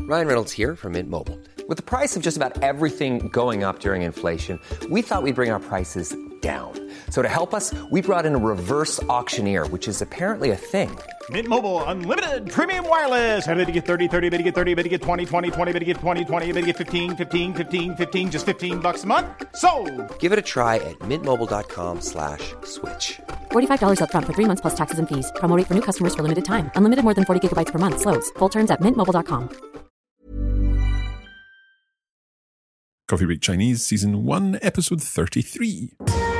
Ryan Reynolds here from Mint Mobile. With the price of just about everything going up during inflation, we thought we'd bring our prices down. So to help us, we brought in a reverse auctioneer, which is apparently a thing. Mint Mobile Unlimited Premium Wireless. How to get 30, 30, bit to get 30, bit to get 20, 20, 20, bit to get 20, 20, bit to get 15, 15, 15, 15, just $15 a month? Sold! Give it a try at mintmobile.com/switch. $45 up front for 3 months plus taxes and fees. Promo rate for new customers for limited time. Unlimited more than 40 gigabytes per month. Slows full terms at mintmobile.com. Coffee Break Chinese, Season 1, Episode 33.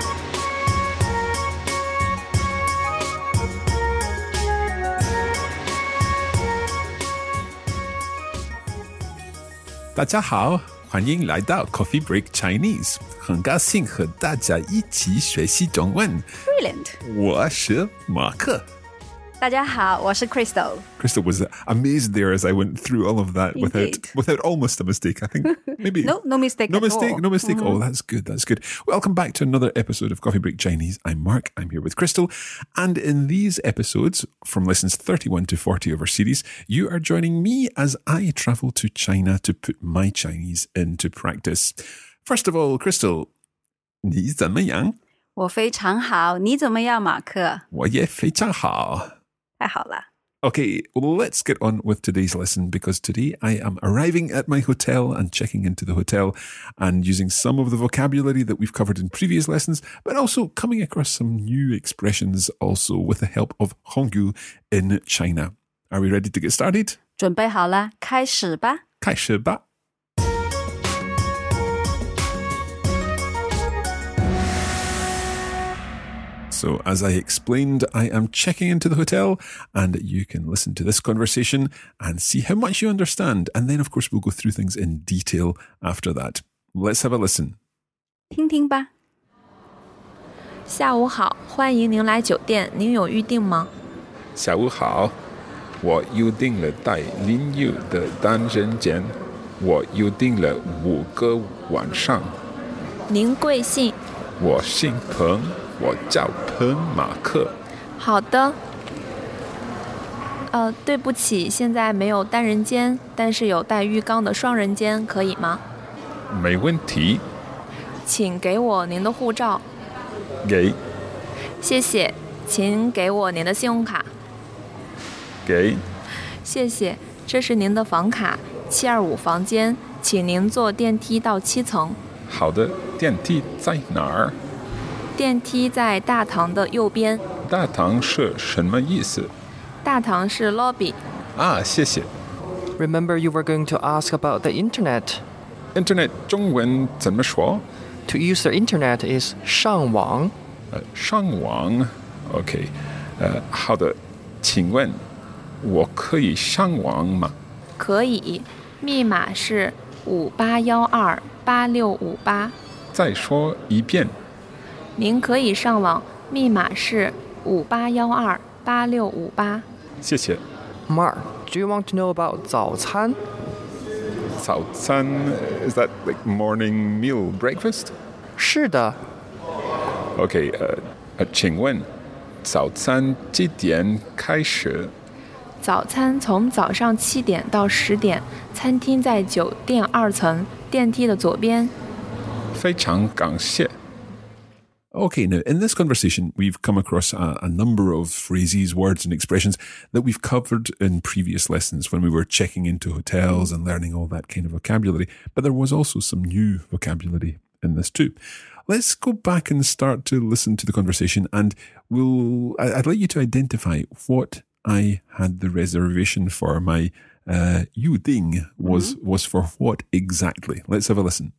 大家好，欢迎来到 Coffee Break Chinese， 很高兴和大家一起学习中文。 Brilliant. 我是马克。 大家好，我是 Crystal. Crystal was amazed there as I went through all of that without almost a mistake. I think maybe No mistake. No at mistake. all. No mistake. Oh, that's good. That's good. Welcome back to another episode of Coffee Break Chinese. I'm Mark. I'm here with Crystal. And in these episodes, from lessons 31 to 40 of our series, you are joining me as I travel to China to put my Chinese into practice. First of all, Crystal, 你怎么样？ 我非常好，你怎么样，马克？ 我也非常好。 太好了。 Okay, well, let's get on with today's lesson because today I am arriving at my hotel and checking into the hotel and using some of the vocabulary that we've covered in previous lessons, but also coming across some new expressions also with the help of Hangul in China. Are we ready to get started? 准备好了，开始吧。 开始吧。So, as I explained, I am checking into the hotel and you can listen to this conversation and see how much you understand. And then, of course, we'll go through things in detail after that. Let's have a listen. 听听吧。 下午好，欢迎您来酒店，您有预定吗？ 下午好，我预定了带淋浴的单人间，我预定了5个晚上。 您贵姓？ 我姓彭。我叫彭马克。 好的。对不起，现在没有单人间，但是有带浴缸的双人间，可以吗？ 没问题。 请给我您的护照。 给。 谢谢，请给我您的信用卡。 给。 谢谢，这是您的房卡，725房间，请您坐电梯到7层。 好的，电梯在哪儿？ 电梯在大堂的右边。 大堂是什么意思？ 大堂是 lobby。 啊，谢谢。 Remember you were going to ask about the internet. Internet 中文怎么说？ To use the internet is 上网。 上网 OK 好的，请问我可以上网吗？ 可以，密码是58128658。 再说一遍。 您可以上网，密码是58128658。 谢谢。 Mark, do you want to know about 早餐？ 早餐 is that like morning meal breakfast? 是的。 OK 请问早餐几点开始？ 早餐从早上7点到10点，餐厅在酒店2层，电梯的左边。 非常感谢。Okay, now in this conversation, we've come across a number of phrases, words and expressions that we've covered in previous lessons when we were checking into hotels and learning all that kind of vocabulary. But there was also some new vocabulary in this too. Let's go back and start to listen to the conversation and I'd like you to identify what I had the reservation for. My Yuding was for what exactly? Let's have a listen.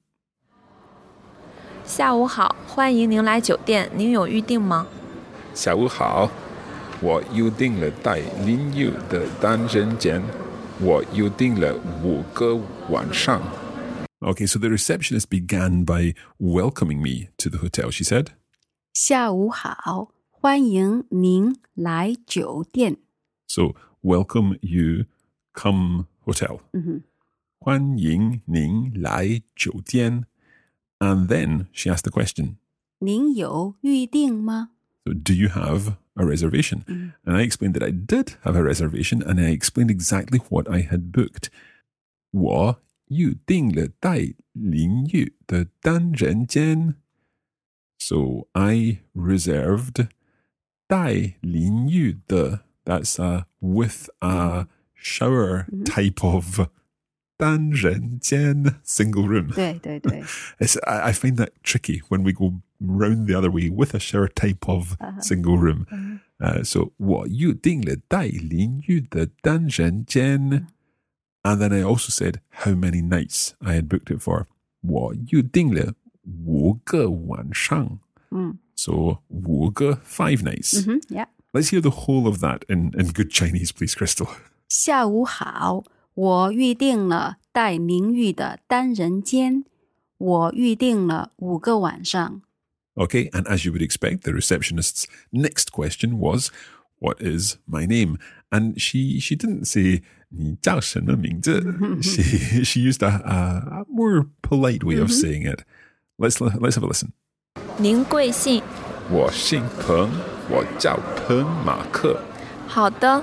下午好，欢迎您来酒店，您有预定吗？ 下午好，我预定了带淋浴的单人间，我预定了5个晚上。Okay, so the receptionist began by welcoming me to the hotel. She said, 下午好，欢迎您来酒店。 So, welcome you, come hotel. 欢迎您来酒店。And then she asked the question, 您有预定吗？ So, do you have a reservation? And I explained that I did have a reservation and I explained exactly what I had booked. 我预定了带淋浴的单人间. So I reserved 带淋浴的, that's with a shower type of 单人间 single room. 对对对 I find that tricky when we go round the other way with a shower type of single room. So 我预定了带淋浴的单人间. And then I also said how many nights I had booked it for. 我预定了5个晚上. So 5个 5 nights. Yeah. Let's hear the whole of that in good Chinese, please, Crystal. 下午好，我预定了带淋浴的单人间，我预定了5个晚上。 Okay, and as you would expect, the receptionist's next question was, what is my name? And she didn't say, 你叫什么名字? she used a more polite way of saying it. Let's have a listen. 您贵姓？ 我姓彭，我叫彭马克。 好的。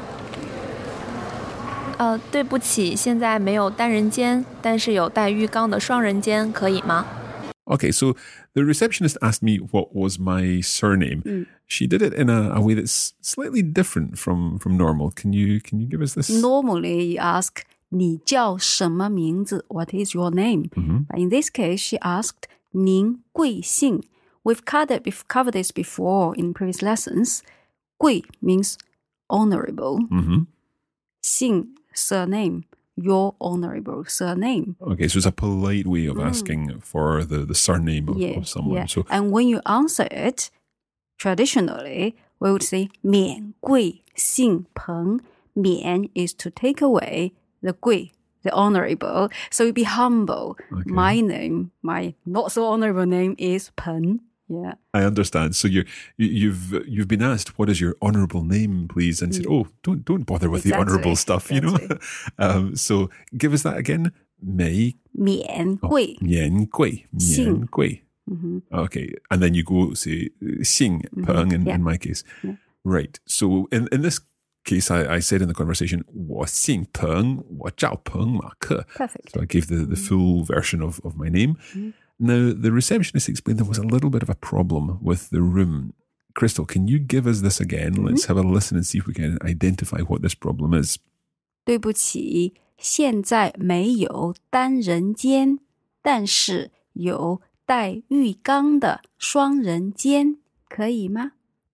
对不起，现在没有单人间，但是有带浴缸的双人间，可以吗？ Okay, so the receptionist asked me what was my surname. She did it in a way that's slightly different from normal. Can you give us this? Normally, you ask, 你叫什么名字? What is your name? But in this case, she asked, 您贵姓? We've covered this before in previous lessons. 贵 means honorable. 姓 surname. Your honorable surname. Okay, so it's a polite way of asking for the surname of someone. Yeah. So, And when you answer it, traditionally, we would say 免贵姓彭. 免 is to take away the 贵, the honorable. So you be humble. Okay. My name, my not so honorable name is Peng. Yeah. I understand. So you've been asked, what is your honourable name, please? And said, oh, don't bother with the honourable stuff, you know. So give us that again. 免贵. 免贵. Okay. And then you go say 姓彭 in my case. Yeah. Right. So in this case, I said in the conversation, 我姓彭,我叫彭马克. Perfect. So I gave the full version of my name. Now, the receptionist explained there was a little bit of a problem with the room. Crystal, can you give us this again? Let's have a listen and see if we can identify what this problem is. 对不起，现在没有单人间，但是有带浴缸的双人间，可以吗？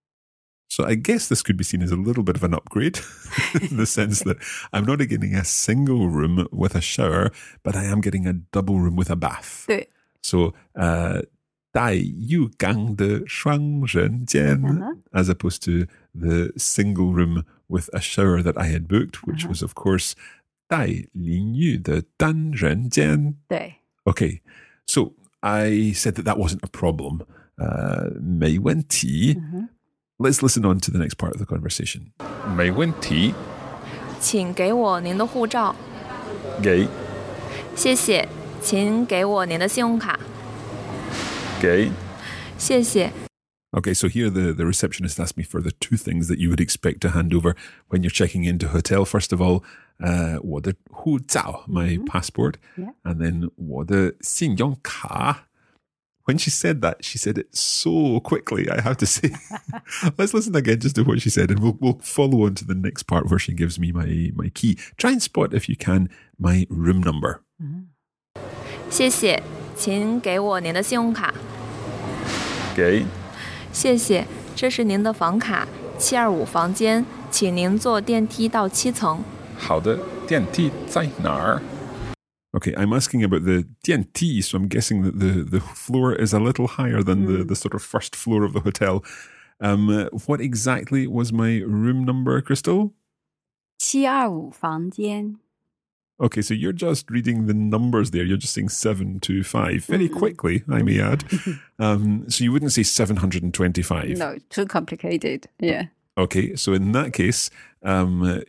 So I guess this could be seen as a little bit of an upgrade in the sense that I'm not getting a single room with a shower, but I am getting a double room with a bath. 对。 So, 带浴缸的双人间, as opposed to the single room with a shower that I had booked, which was, of course, 带淋浴的单人间. 对。 Okay, so I said that wasn't a problem. 没问题. Let's listen on to the next part of the conversation. 没问题. 请给我您的护照。 给。 谢谢，请给我您的信用卡。 给。 谢谢。 Okay, so here the receptionist asked me for the two things that you would expect to hand over when you're checking into a hotel. First of all, 我的护照, my passport, and then 我的信用卡. When she said that, she said it so quickly, I have to say. Let's listen again just to what she said, and we'll follow on to the next part where she gives me my key. Try and spot, if you can, my room number. 谢谢，请给我您的信用卡。 给。 谢谢，这是您的房卡，725房间，请您坐电梯到7层。 好的，电梯在哪儿? Okay, I'm asking about the 电梯, so I'm guessing that the floor is a little higher than the sort of first floor of the hotel. What exactly was my room number, Crystal? 725房间. Okay, so you're just reading the numbers there. You're just saying 725 very quickly, I may add. So you wouldn't say 725. No, too complicated. Yeah. Okay, so in that case, what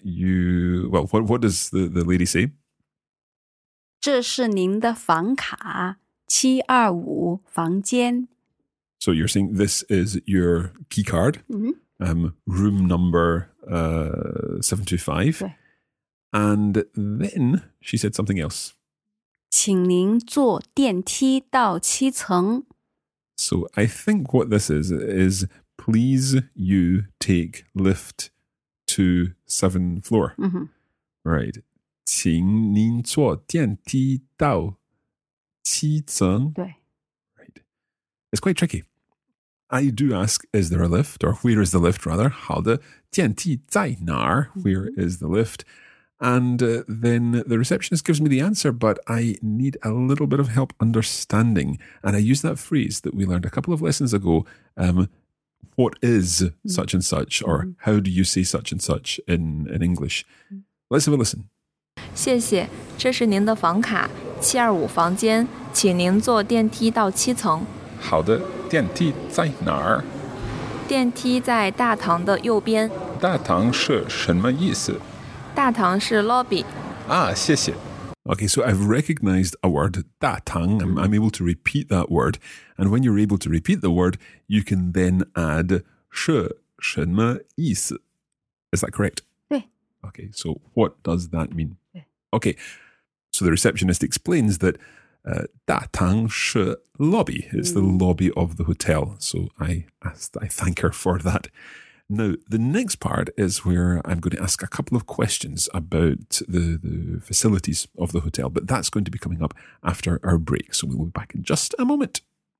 does the lady say? 这是您的房卡725房间. So you're saying this is your key card, room number 725. 对. And then she said something else. 请您坐电梯到7层 So I think what this is please you take lift to 7th floor. Right. 请您坐电梯到7层对 Right. It's quite tricky. I do ask, is there a lift? Or where is the lift, rather? 好的，电梯在哪儿? Where is the lift? And then the receptionist gives me the answer, but I need a little bit of help understanding. And I use that phrase that we learned a couple of lessons ago. What is such and such? Or how do you say such and such in English? Let's have a listen. 谢谢，这是您的房卡，725房间，请您坐电梯到7层。 好的，电梯在哪儿？ 电梯在大堂的右边。 大堂是什么意思？ 大堂是 lobby。 谢谢。Okay, so I've recognized a word, 大堂. I'm able to repeat that word. And when you're able to repeat the word, you can then add 是什么意思? Is that correct? 对 Okay, so what does that mean? 对 Okay, so the receptionist explains that 大堂是 lobby. It's the lobby of the hotel. So I thank her for that. Now, the next part is where I'm going to ask a couple of questions about the facilities of the hotel, but that's going to be coming up after our break. So we'll be back in just a moment.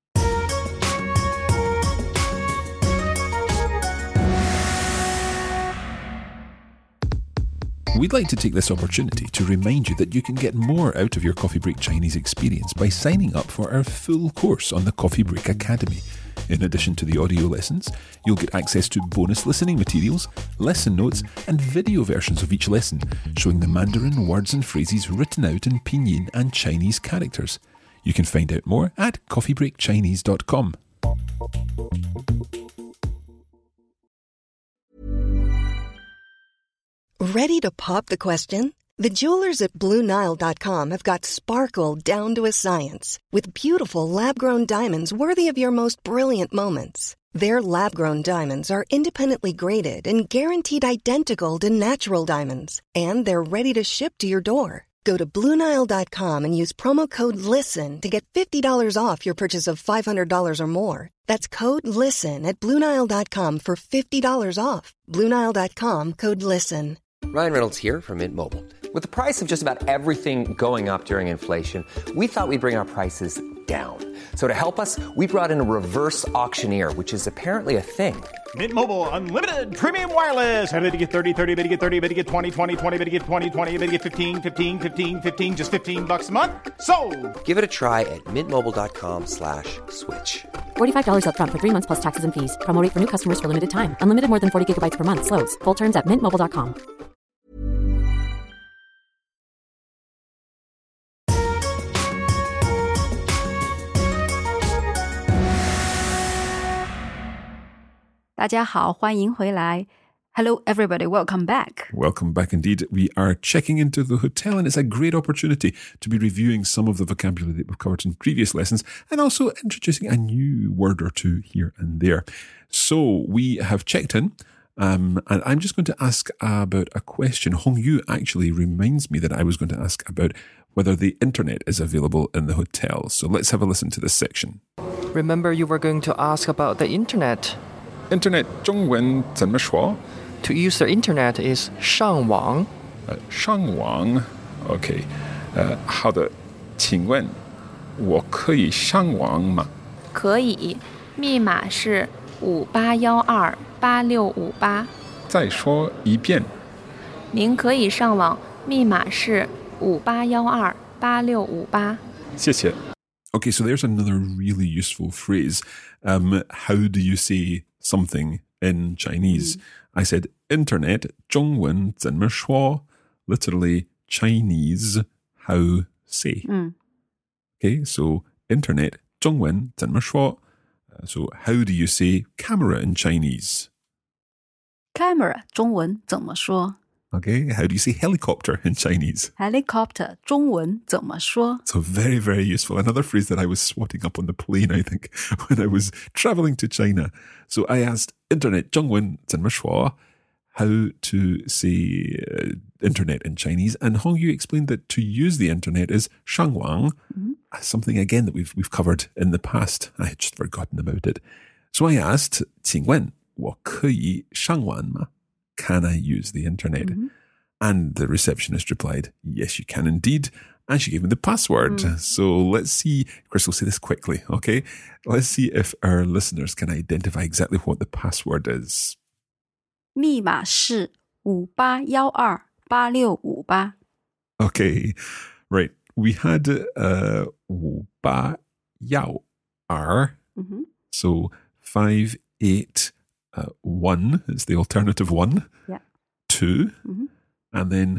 We'd like to take this opportunity to remind you that you can get more out of your Coffee Break Chinese experience by signing up for our full course on the Coffee Break Academy. In addition to the audio lessons, you'll get access to bonus listening materials, lesson notes, and video versions of each lesson, showing the Mandarin words and phrases written out in Pinyin and Chinese characters. You can find out more at coffeebreakchinese.com. Ready to pop the question? The jewelers at BlueNile.com have got sparkle down to a science with beautiful lab-grown diamonds worthy of your most brilliant moments. Their lab-grown diamonds are independently graded and guaranteed identical to natural diamonds, and they're ready to ship to your door. Go to BlueNile.com and use promo code LISTEN to get $50 off your purchase of $500 or more. That's code LISTEN at BlueNile.com for $50 off. BlueNile.com, code LISTEN. Ryan Reynolds here from Mint Mobile. With the price of just about everything going up during inflation, we thought we'd bring our prices down. So to help us, we brought in a reverse auctioneer, which is apparently a thing. Mint Mobile Unlimited Premium Wireless. How to get 30, 30, bit to get 30, bit to get 20, 20, 20, bit to get 20, 20, bit to get 15, 15, 15, 15, just $15 a month? Sold! Give it a try at mintmobile.com/switch. $45 up front for 3 months plus taxes and fees. Promo rate for new customers for limited time. Unlimited more than 40 gigabytes per month. Slows full terms at mintmobile.com. Hello everybody, welcome back. Welcome back indeed. We are checking into the hotel, and it's a great opportunity to be reviewing some of the vocabulary that we've covered in previous lessons and also introducing a new word or two here and there. So we have checked in, and I'm just going to ask about a question. Hongyu actually reminds me that I was going to ask about whether the internet is available in the hotel. So let's have a listen to this section. Remember you were going to ask about the internet. Internet 中文怎么说? To use the internet is 上网. 上网 Okay. 好的，请问我可以上网吗？ 可以，密码是58128658。 再说一遍。 您可以上网，密码是58128658。 谢谢。Okay, so there's another really useful phrase. How do you say something in Chinese? I said internet 中文怎么说? Literally Chinese how say. Okay, so internet 中文怎么说? So how do you say camera in Chinese? Camera 中文怎么说? Okay, how do you say helicopter in Chinese? Helicopter 中文怎么说? So very, very useful. Another phrase that I was swatting up on the plane, I think, when I was traveling to China. So I asked internet 中文怎么说? how to say internet in Chinese, and Hongyu explained that to use the internet is 上网, something again that we've covered in the past. I had just forgotten about it. So I asked, 请问我可以上网吗? Can I use the internet? And the receptionist replied, yes, you can indeed. And she gave me the password. So let's see, Crystal, say this quickly, okay? Let's see if our listeners can identify exactly what the password is. 密码是58128658. Okay, right. We had 5812. So 581 is the alternative one. Yeah. 2. And then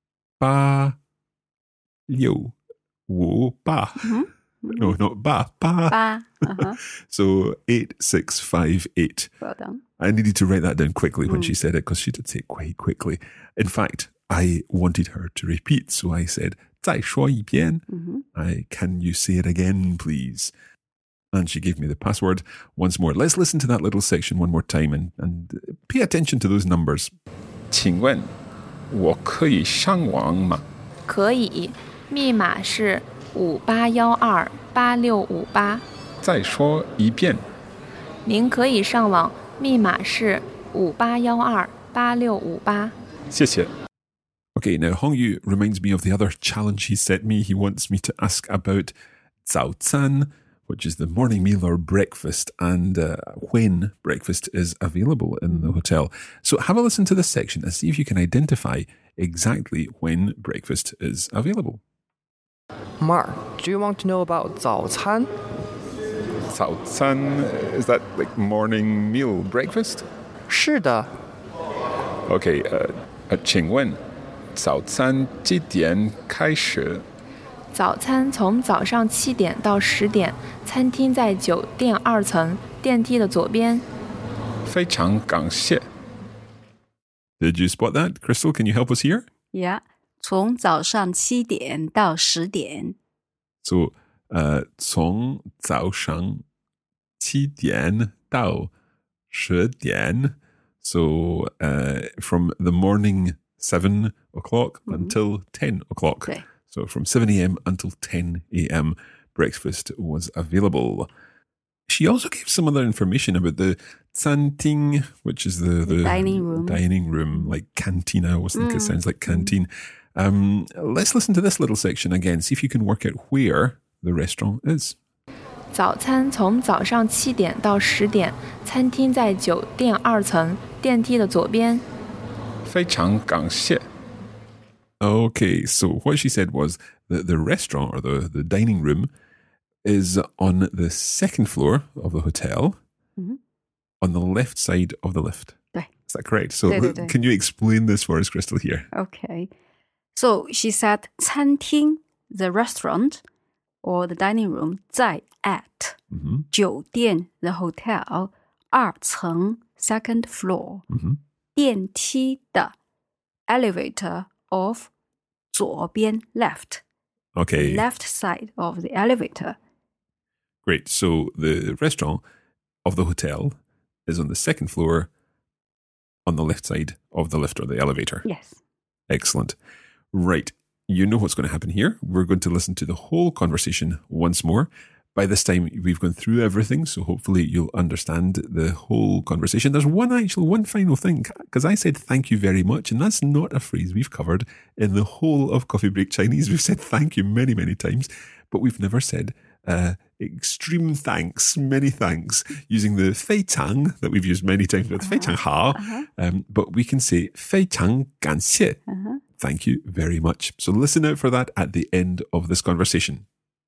8658. No, not ba. 8. So 8658. Well done. I needed to write that down quickly when she said it, because she did say it quite quickly. In fact, I wanted her to repeat, so I said, 再说一遍. Can you say it again, please? And she gave me the password once more. Let's listen to that little section one more time and pay attention to those numbers. 请问我可以上网吗? 可以，密码是58128658。 再说一遍。 您可以上网，密码是58128658。 谢谢。Okay, now Hongyu reminds me of the other challenge he set me. He wants me to ask about 早餐, which is the morning meal or breakfast, and when breakfast is available in the hotel. So have a listen to this section and see if you can identify exactly when breakfast is available. Mark, do you want to know about 早餐? 早餐, is that like morning meal, breakfast? 是的。 Okay, 请问早餐几点开始? 早餐从早上7点到10点，餐厅在酒店2层，电梯的左边。 非常感谢。Did you spot that? Crystal, can you help us here? Yeah. 从早上7点到10点。 So, 从早上7点到10点. So, from the morning 7 o'clock until 10 o'clock. Okay. So from 7 a.m. until 10 a.m. breakfast was available. She also gave some other information about the 餐厅, which is the dining room. Dining room, like canteen. I always think it sounds like canteen. Let's listen to this little section again. See if you can work out where the restaurant is. 早餐从早上7点到10点，餐厅在酒店2层，电梯的左边。 非常感谢。Okay, so what she said was that the restaurant or the dining room is on the second floor of the hotel, on the left side of the lift. 对。 Is that correct? So 对。 can you explain this for us, Crystal, here? Okay. So she said 餐厅, the restaurant, or the dining room, 在 at, 酒店, the hotel, 2层, second floor, 电梯的 elevator of 左边 left. Okay. Left side of the elevator. Great. So the restaurant of the hotel is on the second floor on the left side of the lift or the elevator. Yes. Excellent. Right. You know what's going to happen here. We're going to listen to the whole conversation once more. By this time, we've gone through everything, so hopefully you'll understand the whole conversation. There's one final thing, because I said thank you very much, and that's not a phrase we've covered in the whole of Coffee Break Chinese. We've said thank you many, many times, but we've never said extreme thanks, many thanks, using the 非常 that we've used many times with 非常好, but we can say 非常感谢. Thank you very much. So listen out for that at the end of this conversation.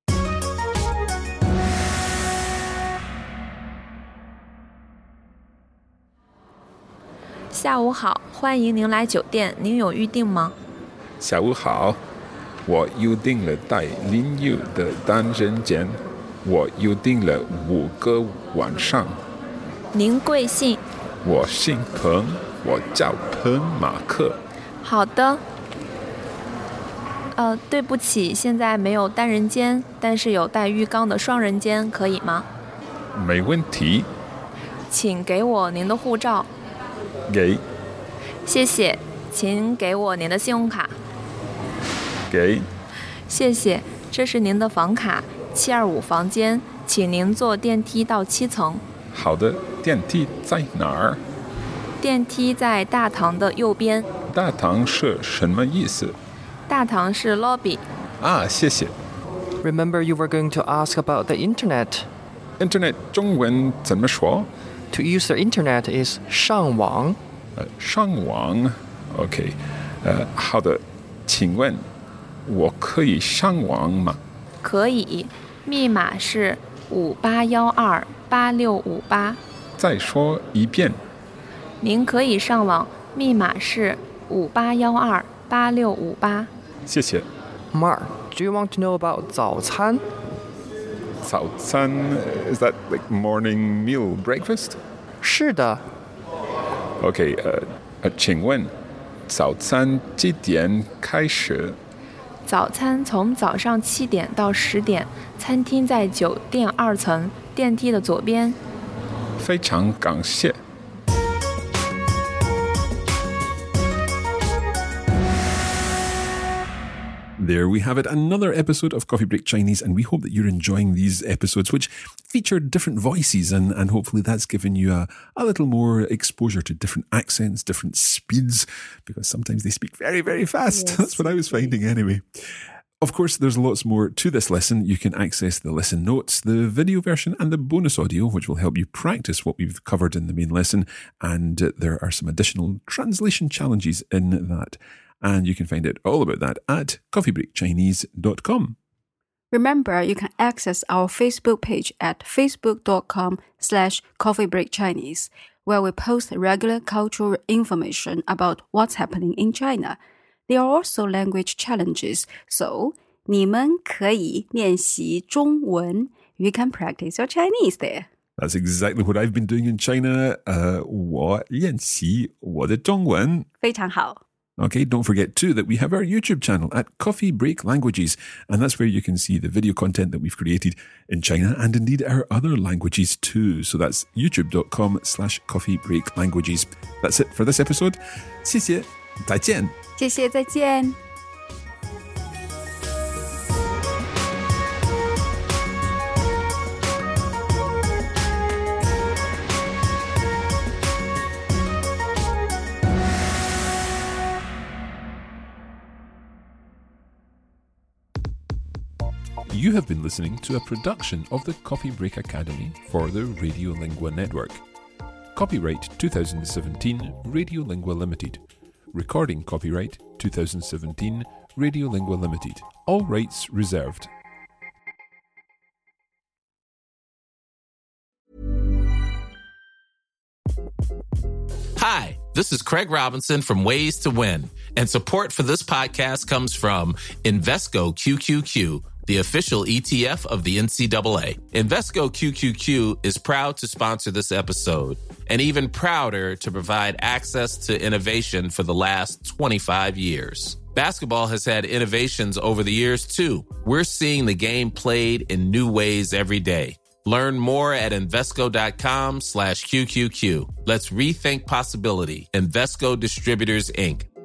下午好，欢迎您来酒店，您有预定吗？ 下午好，我预定了带淋浴的单人间，我预定了5个晚上。 您贵姓？ 我姓彭，我叫彭马克。 好的。对不起，现在没有单人间，但是有带浴缸的双人间，可以吗？ 没问题。 请给我您的护照。 给。 谢谢，请给我您的信用卡。 给。 谢谢，这是您的房卡，725房间，请您坐电梯到7层。 好的，电梯在哪儿？ 电梯在大堂的右边。 大堂是什么意思？ 大堂是 lobby。 啊，谢谢。 Remember you were going to ask about the internet. Internet 中文怎么说？ To use the internet is 上网。 上网 OK 好的，请问我可以上网吗？ 可以，密码是58128658。 再说一遍。 您可以上网，密码是58128658。 谢谢。 Mark, do you want to know about 早餐？ 早餐 is that like morning meal breakfast? 是的。 OK 请问早餐几点开始？ 早餐从早上7点到10点，餐厅在酒店2层，电梯的左边。 非常感谢。There we have it, another episode of Coffee Break Chinese, and we hope that you're enjoying these episodes, which feature different voices, and hopefully that's given you a little more exposure to different accents, different speeds, because sometimes they speak very, very fast. Yes. That's what I was finding anyway. Of course, there's lots more to this lesson. You can access the lesson notes, the video version, and the bonus audio, which will help you practice what we've covered in the main lesson, and there are some additional translation challenges in that. And you can find out all about that at coffeebreakchinese.com. Remember, you can access our Facebook page at facebook.com/coffeebreakchinese, where we post regular cultural information about what's happening in China. There are also language challenges, so 你们可以练习中文. You can practice your Chinese there. That's exactly what I've been doing in China. 我练习我的中文。 非常好。 Okay, don't forget too that we have our YouTube channel at Coffee Break Languages, and that's where you can see the video content that we've created in China and indeed our other languages too. So that's youtube.com/coffeebreaklanguages. That's it for this episode. 谢谢，再见。 谢谢，再见。 You have been listening to a production of the Coffee Break Academy for the Radiolingua Network. Copyright 2017 Radiolingua Limited. Recording copyright 2017 Radiolingua Limited. All rights reserved. Hi, this is Craig Robinson from Ways to Win, and support for this podcast comes from Invesco QQQ, the official ETF of the NCAA. Invesco QQQ is proud to sponsor this episode, and even prouder to provide access to innovation for the last 25 years. Basketball has had innovations over the years, too. We're seeing the game played in new ways every day. Learn more at Invesco.com/QQQ. Let's rethink possibility. Invesco Distributors, Inc.